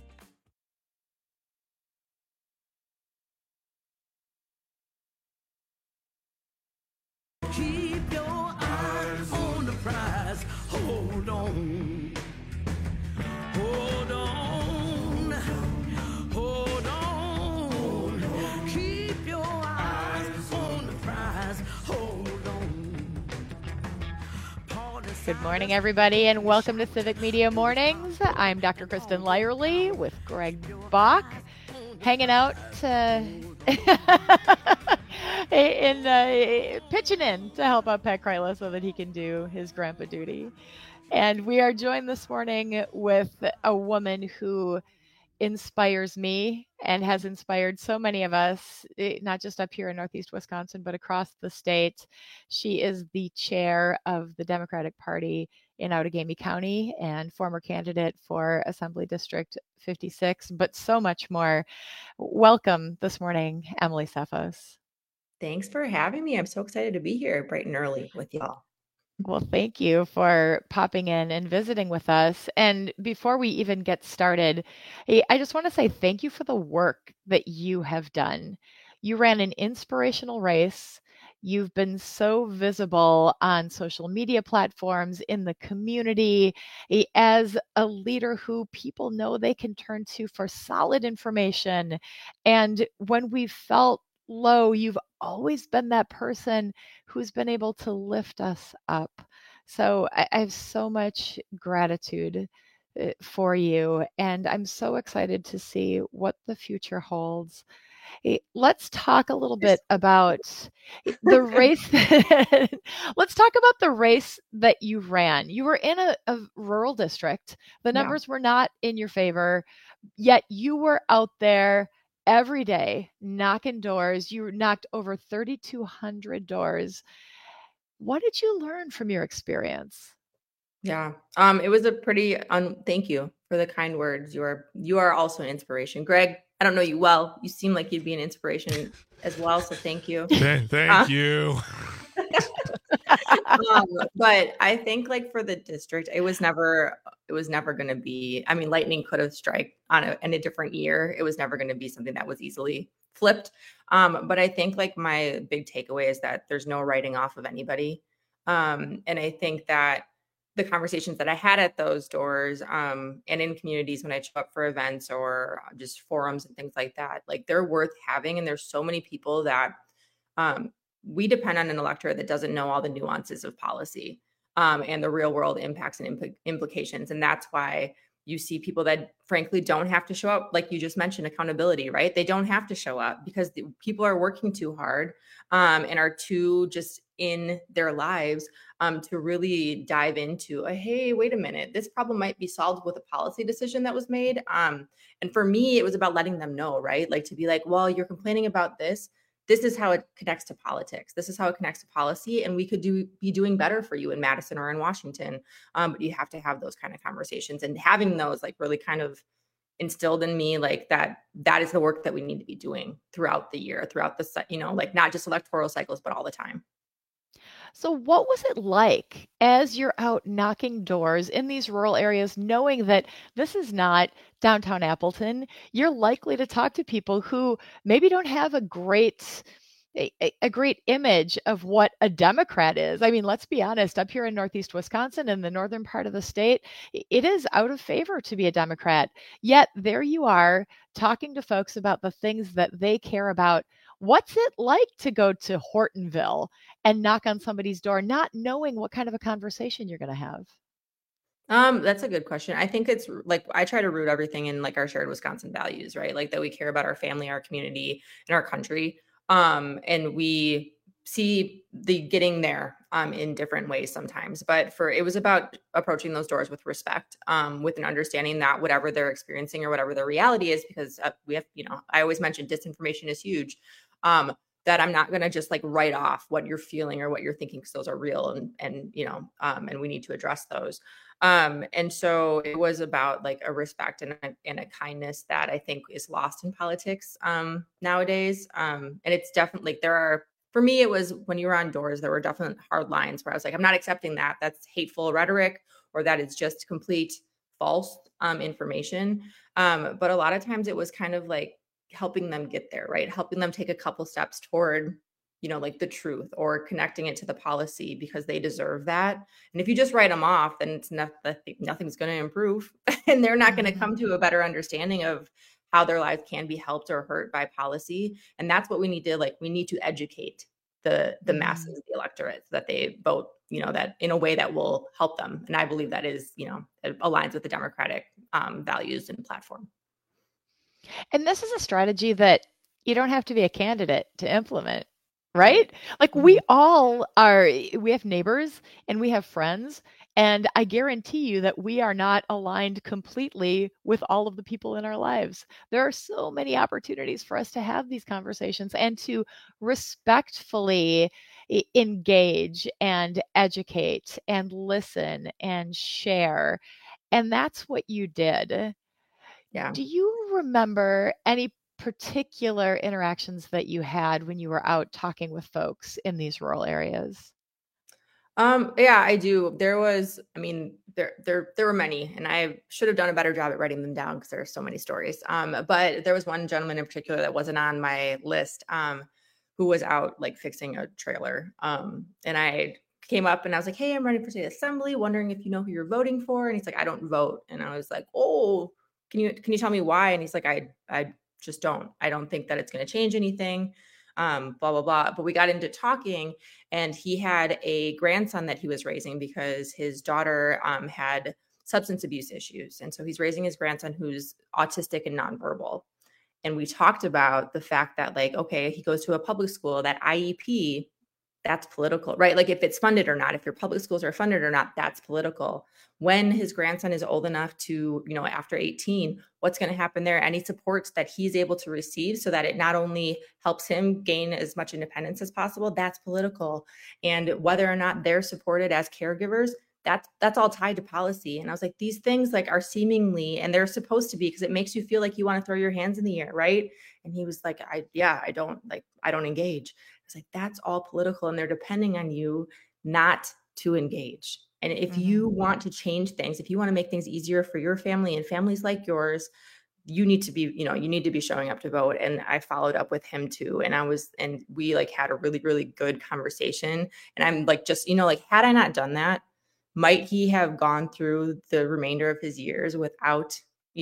Keep your eyes on the prize. Hold on Good morning, everybody, and welcome to Civic Media Mornings. I'm Dr. Kristen Lyerly with Greg Bach, hanging out pitching in to help out Pat Kryla so that he can do his grandpa duty. And we are joined this morning with a woman who inspires me and has inspired so many of us, not just up here in Northeast Wisconsin, but across the state. She is the chair of the Democratic Party in Outagamie County and former candidate for Assembly District 56, but so much more. Welcome this morning, Emily Sefos. Thanks for having me. I'm so excited to be here bright and early with y'all. Well, thank you for popping in and visiting with us. And before we even get started, I just want to say thank you for the work that you have done. You ran an inspirational race. You've been so visible on social media platforms, in the community, as a leader who people know they can turn to for solid information. And when we felt low, you've always been that person who's been able to lift us up. So I have so much gratitude for you, and I'm so excited to see what the future holds. Let's talk a little bit about the race. Let's talk about the race that you ran. You were in a rural district. The numbers were not in your favor, yet you were out there every day knocking doors. You knocked over 3,200 doors. What did you learn from your experience? Yeah, it was a pretty, thank you for the kind words. You are also an inspiration. Greg, I don't know you well. You seem like you'd be an inspiration as well. So thank you. Thank you. But I think like for the district, it was never going to be, I mean, lightning could have struck in a different year. It was never going to be something that was easily flipped. But I think like my big takeaway is that there's no writing off of anybody. And I think that the conversations that I had at those doors and in communities when I show up for events or just forums and things like that, like they're worth having. And there's so many people that we depend on an electorate that doesn't know all the nuances of policy and the real world impacts and implications. And that's why you see people that frankly don't have to show up. Like you just mentioned, accountability, right? They don't have to show up because people are working too hard and are too just in their lives to really dive into hey, wait a minute, this problem might be solved with a policy decision that was made. And for me, it was about letting them know, right? Like to be like, well, you're complaining about this. This is how it connects to politics. This is how it connects to policy. And we could be doing better for you in Madison or in Washington. But you have to have those kind of conversations, and having those like really kind of instilled in me, like that is the work that we need to be doing throughout the year, throughout the, like not just electoral cycles, but all the time. So what was it like as you're out knocking doors in these rural areas, knowing that this is not downtown Appleton? You're likely to talk to people who maybe don't have a great image of what a Democrat is. I mean, let's be honest, up here in Northeast Wisconsin, in the northern part of the state, it is out of favor to be a Democrat. Yet there you are talking to folks about the things that they care about. What's it like to go to Hortonville and knock on somebody's door, not knowing what kind of a conversation you're going to have? That's a good question. I think it's like, I try to root everything in like our shared Wisconsin values, right? Like that we care about our family, our community, and our country. And we see the getting there, in different ways sometimes, but it was about approaching those doors with respect, with an understanding that whatever they're experiencing or whatever their reality is, because we have, I always mention disinformation is huge. That I'm not going to just like write off what you're feeling or what you're thinking, because those are real and we need to address those. And so it was about like a respect and a kindness that I think is lost in politics nowadays. And it's definitely, for me, it was when you were on doors, there were definite hard lines where I was like, I'm not accepting that. That's hateful rhetoric, or that is just complete false information. But a lot of times it was kind of like helping them get there, right? Helping them take a couple steps toward, like the truth, or connecting it to the policy, because they deserve that. And if you just write them off, then nothing's going to improve and they're not going to come to a better understanding of how their lives can be helped or hurt by policy. And that's what we need to we need to educate the masses, the electorate, so that they vote, that in a way that will help them. And I believe that is, it aligns with the Democratic values and platform. And this is a strategy that you don't have to be a candidate to implement, right? Like we have neighbors and we have friends, and I guarantee you that we are not aligned completely with all of the people in our lives. There are so many opportunities for us to have these conversations and to respectfully engage and educate and listen and share. And that's what you did. Yeah. Do you remember any particular interactions that you had when you were out talking with folks in these rural areas? Yeah, I do. There were many, and I should have done a better job at writing them down because there are so many stories. But there was one gentleman in particular that wasn't on my list, who was out like fixing a trailer. And I came up and I was like, "Hey, I'm running for state assembly, wondering if you know who you're voting for." And he's like, "I don't vote." And I was like, "Oh, can you tell me why?" And he's like, I just don't. I don't think that it's going to change anything. Blah, blah, blah. But we got into talking, and he had a grandson that he was raising because his daughter had substance abuse issues. And so he's raising his grandson who's autistic and nonverbal. And we talked about the fact that, like, okay, he goes to a public school, that IEP, that's political, right? Like if it's funded or not, if your public schools are funded or not, that's political. When his grandson is old enough to, after 18, what's going to happen there? Any supports that he's able to receive so that it not only helps him gain as much independence as possible, that's political. And whether or not they're supported as caregivers, that's all tied to policy. And I was like, these things like are seemingly, and they're supposed to be, because it makes you feel like you want to throw your hands in the air, right? And he was like, I don't engage. I was like, that's all political, and they're depending on you not to engage. And if you want to change things, if you want to make things easier for your family and families like yours, you need to be showing up to vote. And I followed up with him too. And we like had a really, really good conversation. And I'm like, just, had I not done that, might he have gone through the remainder of his years without,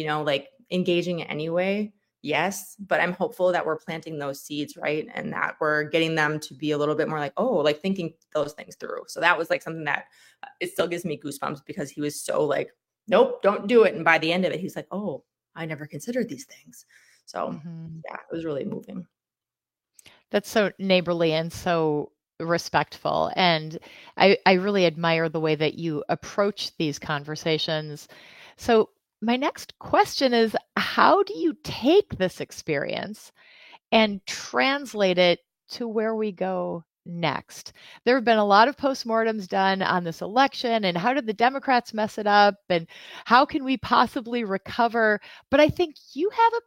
engaging anyway? Yes, but I'm hopeful that we're planting those seeds, right? And that we're getting them to be a little bit more like, oh, like thinking those things through. So that was like something that it still gives me goosebumps, because he was so like, nope, don't do it. And by the end of it, he's like, oh, I never considered these things. So yeah, it was really moving. That's so neighborly and so respectful. And I really admire the way that you approach these conversations. So my next question is, how do you take this experience and translate it to where we go next? There have been a lot of postmortems done on this election, and how did the Democrats mess it up, and how can we possibly recover? But I think you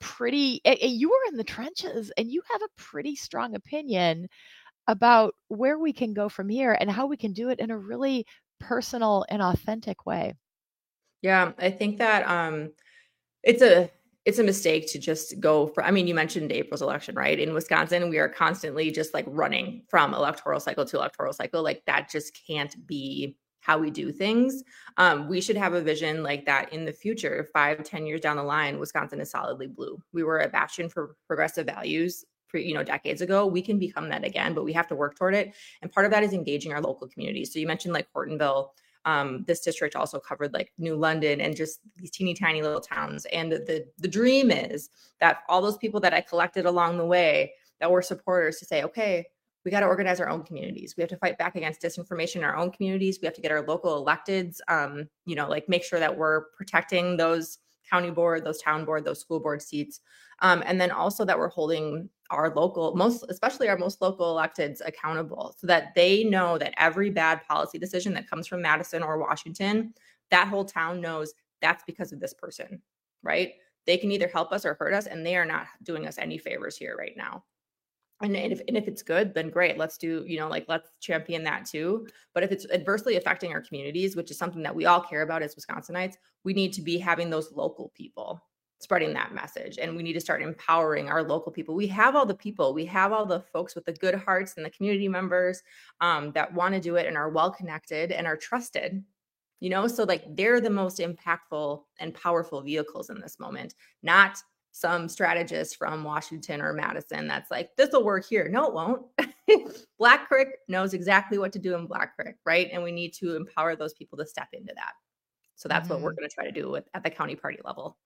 were in the trenches, and you have a pretty strong opinion about where we can go from here and how we can do it in a really personal and authentic way. Yeah, I think that it's a mistake to just go for, you mentioned April's election, right? In Wisconsin, we are constantly just like running from electoral cycle to electoral cycle. Like that just can't be how we do things. We should have a vision like that in the future. 5-10 years down the line, Wisconsin is solidly blue. We were a bastion for progressive values decades ago. We can become that again, but we have to work toward it. And part of that is engaging our local communities. So you mentioned like Hortonville. This district also covered like New London and just these teeny tiny little towns. And the dream is that all those people that I collected along the way that were supporters to say, okay, we got to organize our own communities. We have to fight back against disinformation in our own communities. We have to get our local electeds, make sure that we're protecting those county board, those town board, those school board seats. And then also that we're holding our especially our most local electeds accountable, so that they know that every bad policy decision that comes from Madison or Washington, that whole town knows that's because of this person, right? They can either help us or hurt us, and they are not doing us any favors here right now. And if it's good, then great. Let's do, let's champion that too. But if it's adversely affecting our communities, which is something that we all care about as Wisconsinites, we need to be having those local people spreading that message. And we need to start empowering our local people. We have all the people, we have all the folks with the good hearts and the community members that want to do it and are well-connected and are trusted, so like they're the most impactful and powerful vehicles in this moment, not some strategist from Washington or Madison that's like, this will work here. No, it won't. Black Creek knows exactly what to do in Black Creek, right? And we need to empower those people to step into that. So that's what we're going to try to do at the county party level.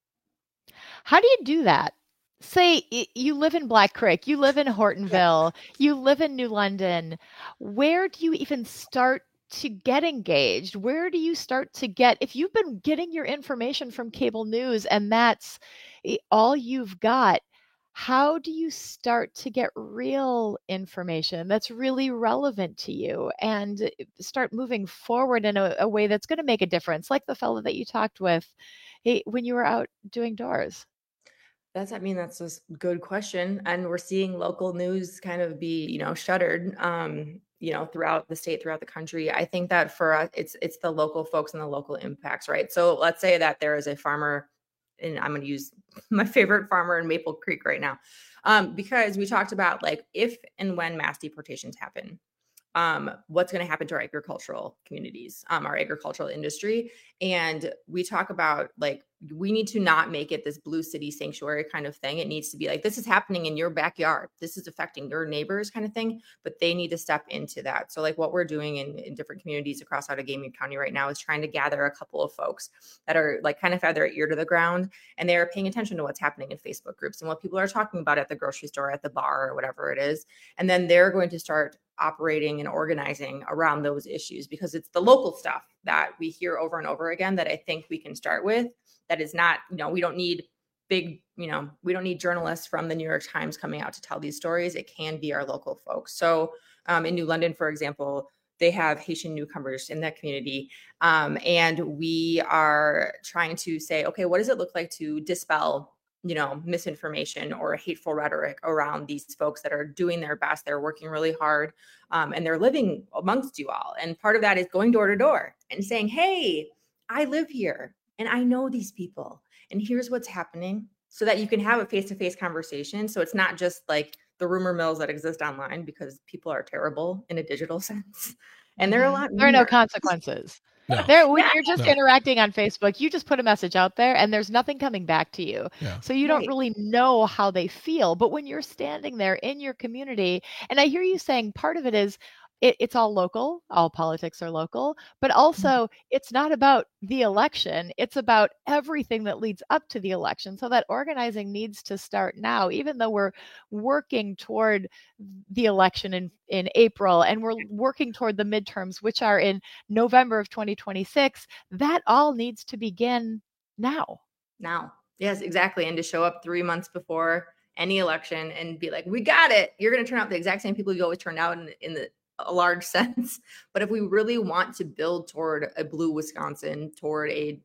How do you do that? Say you live in Black Creek, you live in Hortonville, you live in New London. Where do you even start to get engaged? Where do you start to get, if you've been getting your information from cable news and that's all you've got, how do you start to get real information that's really relevant to you and start moving forward in a way that's going to make a difference, like the fellow that you talked with when you were out doing doors? That's a good question. And we're seeing local news kind of be, shuttered, throughout the state, throughout the country. I think that for us, it's the local folks and the local impacts, right? So let's say that there is a farmer, and I'm going to use my favorite farmer in Maple Creek right now, because we talked about like if and when mass deportations happen, what's going to happen to our agricultural communities, our agricultural industry. And we talk about like, we need to not make it this blue city sanctuary kind of thing. It needs to be like, this is happening in your backyard. This is affecting your neighbors kind of thing, but they need to step into that. So like what we're doing in different communities across Outagamie County right now is trying to gather a couple of folks that are like kind of have their ear to the ground and they are paying attention to what's happening in Facebook groups and what people are talking about at the grocery store, at the bar, or whatever it is. And then they're going to start operating and organizing around those issues because it's the local stuff that we hear over and over again that I think we can start with. That is not, we don't need we don't need journalists from the New York Times coming out to tell these stories. It can be our local folks. So in New London, for example, they have Haitian newcomers in that community. And we are trying to say, okay, what does it look like to dispel misinformation or hateful rhetoric around these folks that are doing their best. They're working really hard and they're living amongst you all. And part of that is going door to door and saying, hey, I live here and I know these people and here's what's happening, so that you can have a face-to-face conversation. So it's not just like the rumor mills that exist online, because people are terrible in a digital sense. And there are a lot. There are no consequences. No. When you're just interacting on Facebook, you just put a message out there and there's nothing coming back to you. Yeah. So you don't really know how they feel. But when you're standing there in your community, and I hear you saying part of it is it's all local, all politics are local, but also it's not about the election. It's about everything that leads up to the election. So that organizing needs to start now, even though we're working toward the election in April and we're working toward the midterms, which are in November of 2026. That all needs to begin now. Now. Yes, exactly. And to show up 3 months before any election and be like, we got it. You're going to turn out the exact same people you always turn out in a large sense. But if we really want to build toward a blue Wisconsin, toward a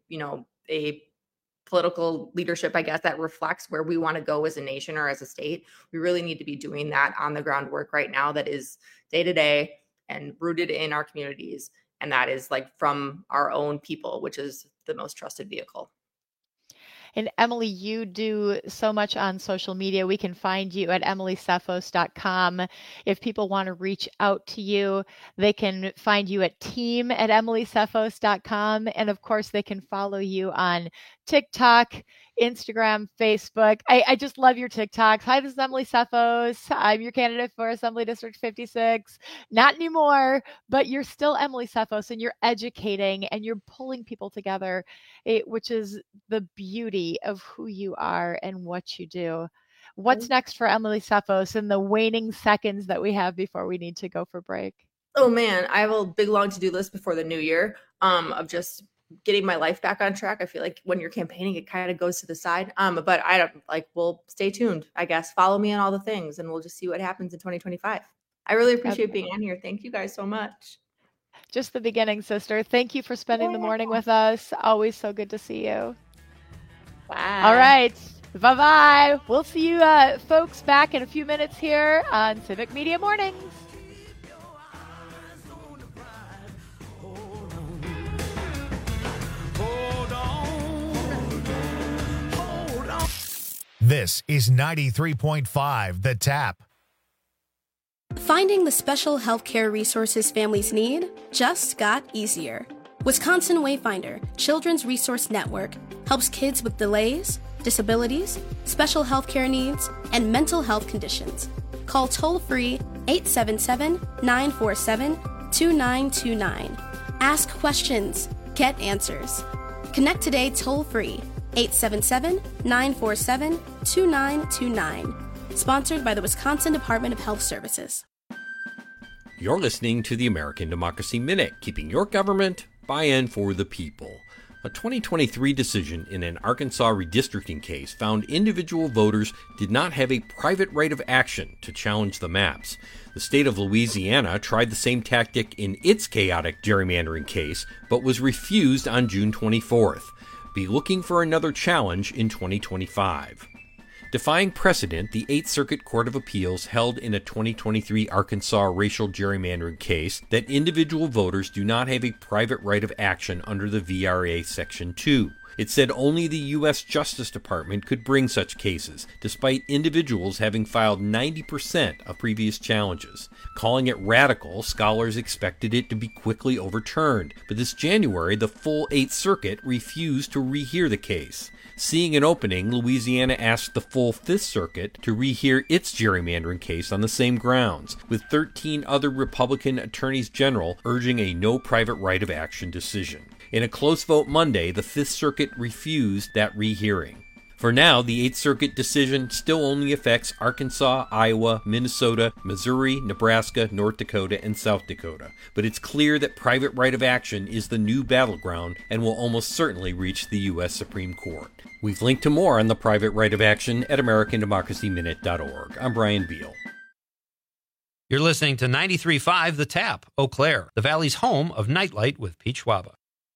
political leadership, I guess, that reflects where we want to go as a nation or as a state, we really need to be doing that on the ground work right now that is day to day and rooted in our communities. And that is like from our own people, which is the most trusted vehicle. And Emily, you do so much on social media. We can find you at emilycephos.com. If people want to reach out to you, they can find you at team@emilycephos.com. And of course, they can follow you on TikTok, Instagram, Facebook. I just love your TikToks. Hi, this is Emily Cephos. I'm your candidate for Assembly District 56. Not anymore, but you're still Emily Cephos, and you're educating and you're pulling people together, which is the beauty of who you are and what you do. What's next for Emily Cephos in the waning seconds that we have before we need to go for break? Oh man, I have a big long to-do list before the new year of just getting my life back on track. I feel like when you're campaigning, it kind of goes to the side. But I don't we'll stay tuned, I guess. Follow me on all the things and we'll just see what happens in 2025. I really appreciate being on here. Thank you guys so much. Just the beginning, sister. Thank you for spending the morning with us. Always so good to see you. Bye. All right. Bye-bye. We'll see you folks back in a few minutes here on Civic Media Mornings. This is 93.5 The Tap. Finding the special healthcare resources families need just got easier. Wisconsin Wayfinder Children's Resource Network helps kids with delays, disabilities, special healthcare needs, and mental health conditions. Call toll-free 877-947-2929. Ask questions. Get answers. Connect today toll-free. 877-947-2929. Sponsored by the Wisconsin Department of Health Services. You're listening to the American Democracy Minute, keeping your government by and for the people. A 2023 decision in an Arkansas redistricting case found individual voters did not have a private right of action to challenge the maps. The state of Louisiana tried the same tactic in its chaotic gerrymandering case, but was refused on June 24th. Be looking for another challenge in 2025. Defying precedent, the 8th Circuit Court of Appeals held in a 2023 Arkansas racial gerrymandering case that individual voters do not have a private right of action under the VRA Section 2. It said only the U.S. Justice Department could bring such cases, despite individuals having filed 90% of previous challenges. Calling it radical, scholars expected it to be quickly overturned, but this January the full 8th Circuit refused to rehear the case. Seeing an opening, Louisiana asked the full 5th Circuit to rehear its gerrymandering case on the same grounds, with 13 other Republican attorneys general urging a no private right of action decision. In a close vote Monday, the 5th Circuit refused that rehearing. For now, the 8th Circuit decision still only affects Arkansas, Iowa, Minnesota, Missouri, Nebraska, North Dakota, and South Dakota. But it's clear that private right of action is the new battleground and will almost certainly reach the U.S. Supreme Court. We've linked to more on the private right of action at AmericanDemocracyMinute.org. I'm Brian Beal. You're listening to 93.5 The Tap, Eau Claire, the Valley's home of Nightlight with Pete Schwaba.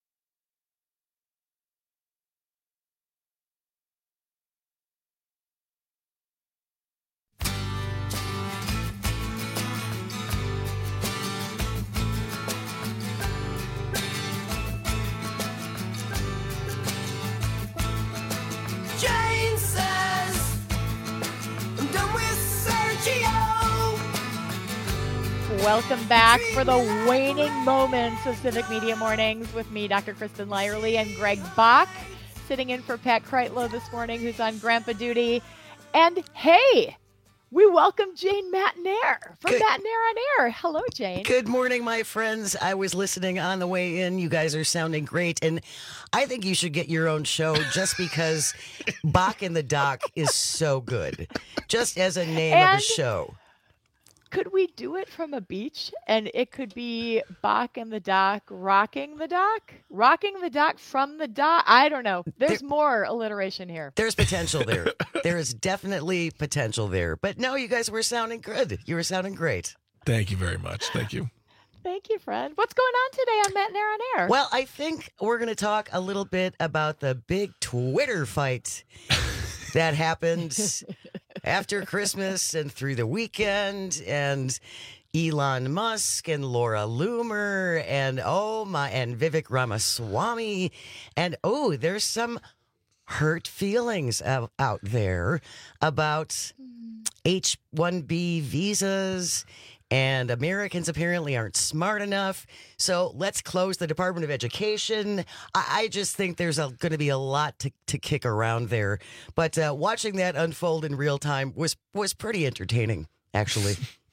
Welcome back for the waning moments of Civic Media Mornings with me, Dr. Kristen Lyerly, and Greg Bach, sitting in for Pat Kreitlow this morning, who's on grandpa duty. And hey, we welcome Jane Matenaer from Matenaer on Air. Hello, Jane. Good morning, my friends. I was listening on the way in. You guys are sounding great. And I think you should get your own show just because Bach and the Doc is so good. Just as a name of a show. Could we do it from a beach? And it could be Bach and the Doc rocking the dock? Rocking the dock from the dock? I don't know. There's more alliteration here. There's potential there. There is definitely potential there. But no, you guys were sounding good. You were sounding great. Thank you very much. Thank you. Thank you, friend. What's going on today on Matenaer on Air? Well, I think we're going to talk a little bit about the big Twitter fight that happened after Christmas and through the weekend, and Elon Musk and Laura Loomer and and Vivek Ramaswamy, and there's some hurt feelings out there about H-1B visas, and Americans apparently aren't smart enough. So let's close the Department of Education. I just think there's going to be a lot to kick around there. But watching that unfold in real time was pretty entertaining, actually.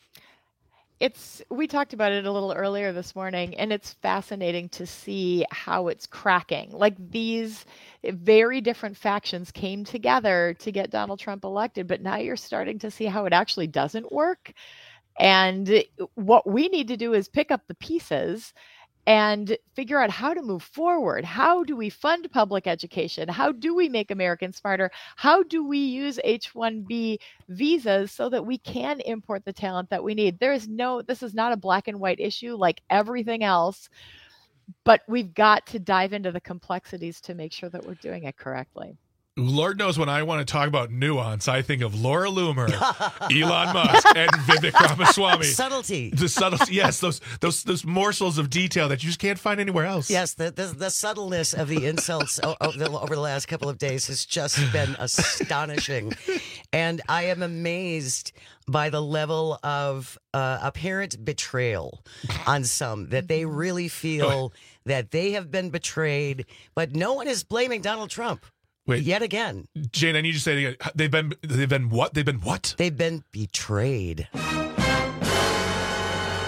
We talked about it a little earlier this morning, and it's fascinating to see how it's cracking. Like, these very different factions came together to get Donald Trump elected, but now you're starting to see how it actually doesn't work. And what we need to do is pick up the pieces and figure out how to move forward. How do we fund public education? How do we make Americans smarter? How do we use H-1B visas so that we can import the talent that we need? This is not a black and white issue like everything else, but we've got to dive into the complexities to make sure that we're doing it correctly. Lord knows when I want to talk about nuance, I think of Laura Loomer, Elon Musk, and Vivek Ramaswamy. Subtlety. The subtlety, yes, those morsels of detail that you just can't find anywhere else. Yes, the subtleness of the insults over the last couple of days has just been astonishing. And I am amazed by the level of apparent betrayal on some, that they really feel that they have been betrayed, but no one is blaming Donald Trump. Wait, yet again. Jane, I need you to say it again. They've been what? They've been what? They've been betrayed.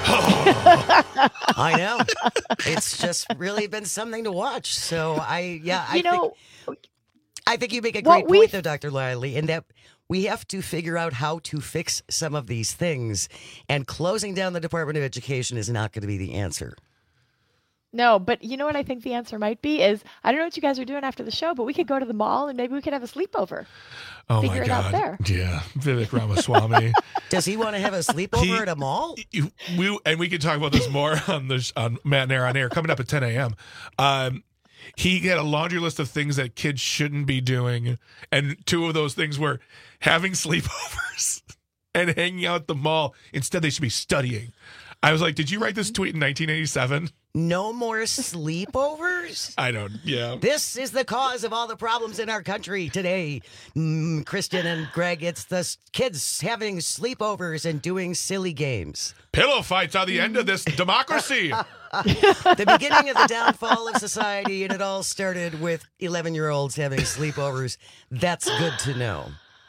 I know. It's just really been something to watch. So I think you make a great point, though, Dr. Liley, in that we have to figure out how to fix some of these things, and closing down the Department of Education is not going to be the answer. No, but you know what I think the answer might be is, I don't know what you guys are doing after the show, but we could go to the mall and maybe we could have a sleepover. Oh, Figure my God. it out there. Yeah. Vivek Ramaswamy. Does he want to have a sleepover at a mall? We can talk about this more on Matt and Air on Air coming up at 10 a.m. He had a laundry list of things that kids shouldn't be doing. And two of those things were having sleepovers and hanging out at the mall. Instead, they should be studying. I was like, did you write this tweet in 1987? No more sleepovers? Yeah. This is the cause of all the problems in our country today. Kristen and Greg, it's the kids having sleepovers and doing silly games. Pillow fights are the end of this democracy. The beginning of the downfall of society, and it all started with 11-year-olds having sleepovers. That's good to know.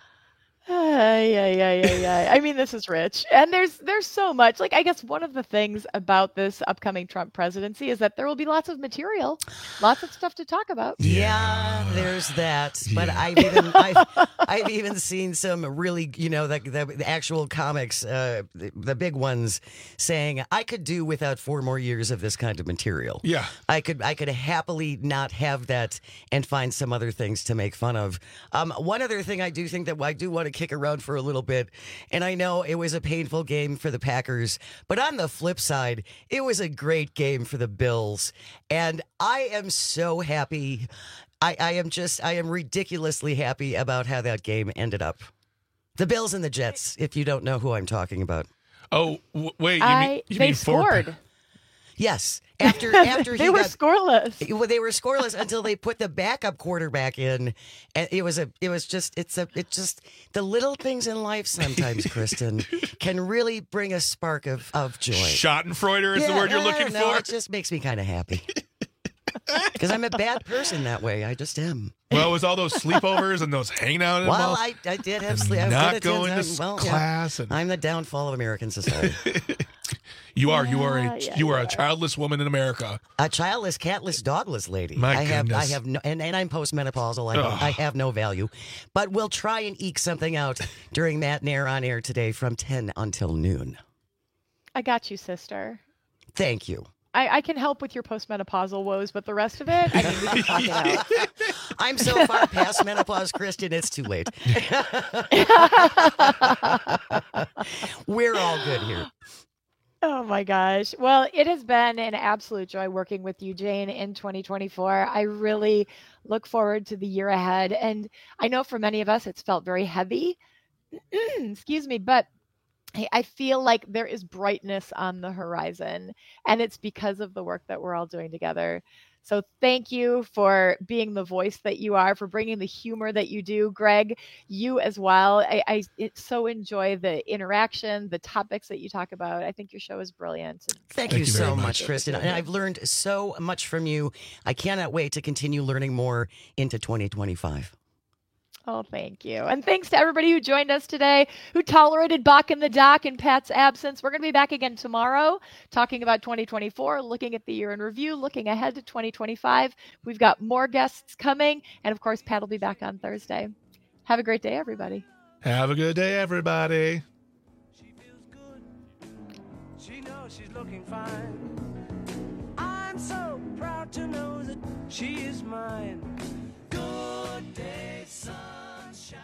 Yeah. I mean, this is rich. And there's so much. Like, I guess one of the things about this upcoming Trump presidency is that there will be lots of material, lots of stuff to talk about. Yeah, there's that. But I've even seen some really, the actual comics, the big ones, saying I could do without 4 more years of this kind of material. Yeah. I could happily not have that and find some other things to make fun of. One other thing I do think that I do want to kick around for a little bit, and I know it was a painful game for the Packers, but on the flip side, it was a great game for the Bills, and I am so happy. I am ridiculously happy about how that game ended up. The Bills and the Jets, if you don't know who I'm talking about. Oh, wait, you they mean scored. Yes. After they were scoreless. They were scoreless until they put the backup quarterback in, and it was just the little things in life sometimes, Kristen, can really bring a spark of joy. Schadenfreude is the word you're looking for. It just makes me kind of happy because I'm a bad person that way. I just am. Well, it was all those sleepovers and those hanging out. Well, I did have sleep. Not going to class. I'm the downfall of American society. You are a childless woman in America. A childless, catless, dogless lady. My goodness. I have no, and I'm postmenopausal. I have no value. But we'll try and eke something out during Matt and Air on Air today from 10 until noon. I got you, sister. Thank you. I can help with your postmenopausal woes, but the rest of it, I mean, we can talk it out. I'm so far past menopause, Kristen, it's too late. We're all good here. Oh my gosh. Well, it has been an absolute joy working with you, Jane, in 2024. I really look forward to the year ahead. And I know for many of us, it's felt very heavy. Excuse me, but I feel like there is brightness on the horizon, and it's because of the work that we're all doing together. So thank you for being the voice that you are, for bringing the humor that you do. Greg, you as well. I so enjoy the interaction, the topics that you talk about. I think your show is brilliant. Thank you so much, Kristen. And I've learned so much from you. I cannot wait to continue learning more into 2025. Oh, thank you. And thanks to everybody who joined us today, who tolerated Bach in the Dock in Pat's absence. We're going to be back again tomorrow talking about 2024, looking at the year in review, looking ahead to 2025. We've got more guests coming. And of course, Pat will be back on Thursday. Have a great day, everybody. Have a good day, everybody. She feels good. She knows she's looking fine. I'm so proud to know that she is mine. Good day, sunshine.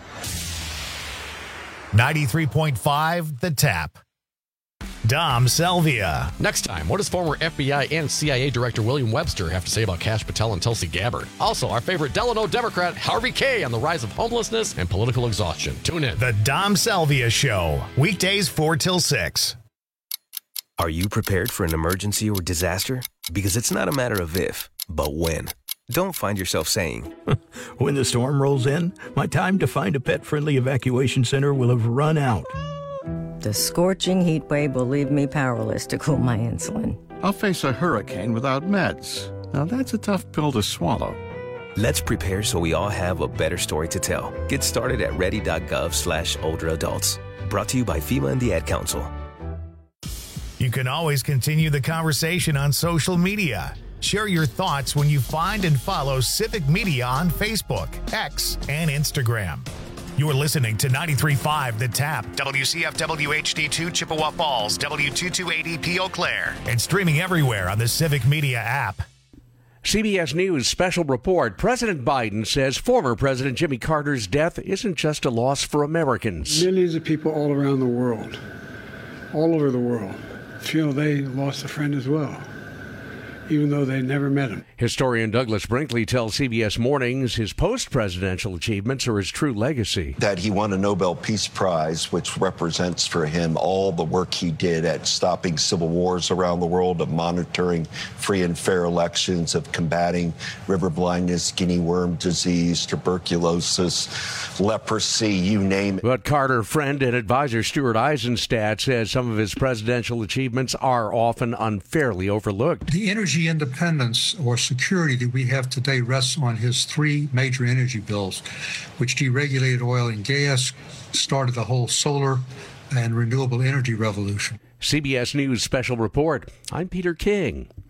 93.5 The Tap. Dom Selvia. Next time, what does former FBI and CIA Director William Webster have to say about Kash Patel and Tulsi Gabbard? Also, our favorite Delano Democrat, Harvey Kaye, on the rise of homelessness and political exhaustion. Tune in. The Dom Selvia Show. Weekdays 4 till 6. Are you prepared for an emergency or disaster? Because it's not a matter of if, but when. Don't find yourself saying, when the storm rolls in, my time to find a pet-friendly evacuation center will have run out. The scorching heat wave will leave me powerless to cool my insulin. I'll face a hurricane without meds. Now that's a tough pill to swallow. Let's prepare so we all have a better story to tell. Get started at ready.gov/older adults. Brought to you by FEMA and the Ad Council. You can always continue the conversation on social media. Share your thoughts when you find and follow Civic Media on Facebook, X, and Instagram. You're listening to 93.5 The Tap, WCFW HD2 Chippewa Falls, W228EP Eau Claire, and streaming everywhere on the Civic Media app. CBS News special report. President Biden says former President Jimmy Carter's death isn't just a loss for Americans. Millions of people all around the world, all over the world, feel they lost a friend as well, even though they never met him. Historian Douglas Brinkley tells CBS Mornings his post-presidential achievements are his true legacy. That he won a Nobel Peace Prize, which represents for him all the work he did at stopping civil wars around the world, of monitoring free and fair elections, of combating river blindness, guinea worm disease, tuberculosis, leprosy, you name it. But Carter friend and advisor Stuart Eisenstadt says some of his presidential achievements are often unfairly overlooked. The energy independence or security that we have today rests on his three major energy bills, which deregulated oil and gas, started the whole solar and renewable energy revolution. CBS News special report. I'm Peter King.